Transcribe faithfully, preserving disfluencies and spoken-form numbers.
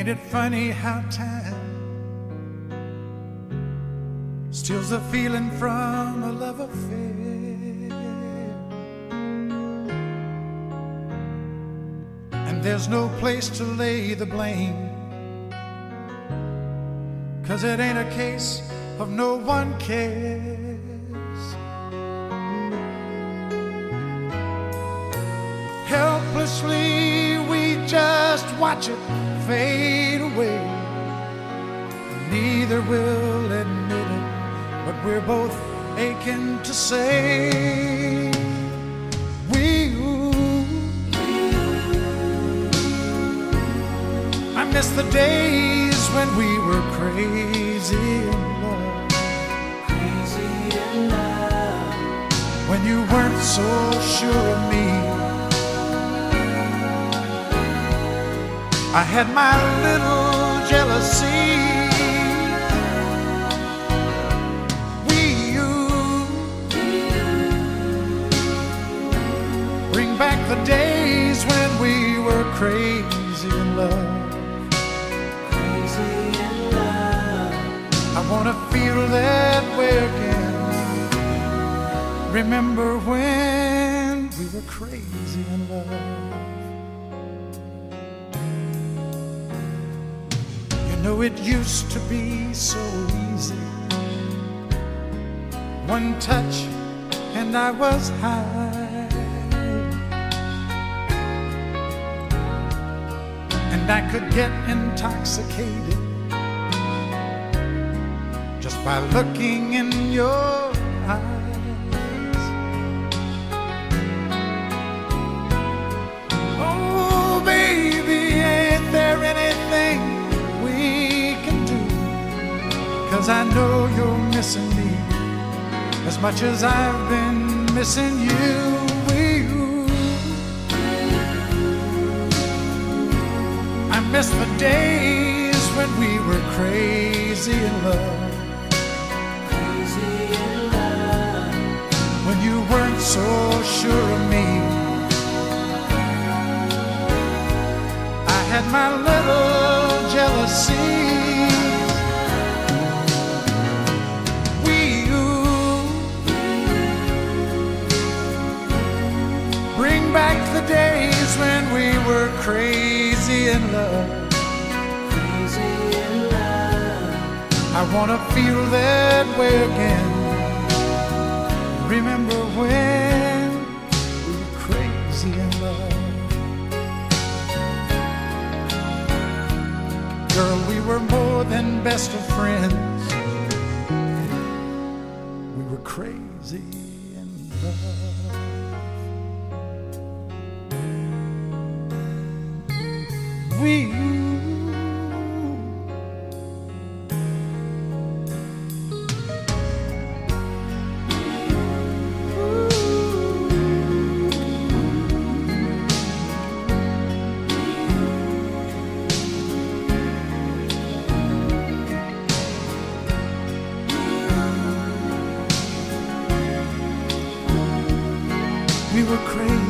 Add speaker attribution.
Speaker 1: Ain't it funny how time steals the feeling from a love affair? And there's no place to lay the blame, 'cause it ain't a case of no one cares. Helplessly we just watch it fade away. Neither will admit it, but we're both aching to say we. I miss the days when we were crazy in love. Crazy in love. When you weren't so sure of me. I had my little jealousy. We used bring back the days when we were crazy in love. Crazy in love. I wanna feel that way again. Remember when we were crazy in love. No, it used to be so easy. One touch and I was high, and I could get intoxicated just by looking in your eyes. Oh, baby, ain't there anything 'cause I know you're missing me as much as I've been missing you. I miss the days when we were crazy in love. Crazy in love. When you weren't so sure of me. I had my little jealousy. Back the days when we were crazy in love. Crazy in love. I wanna feel that way again. Remember when we were crazy in love. Girl, we were more than best of friends. We were crazy in love. We we were crazy.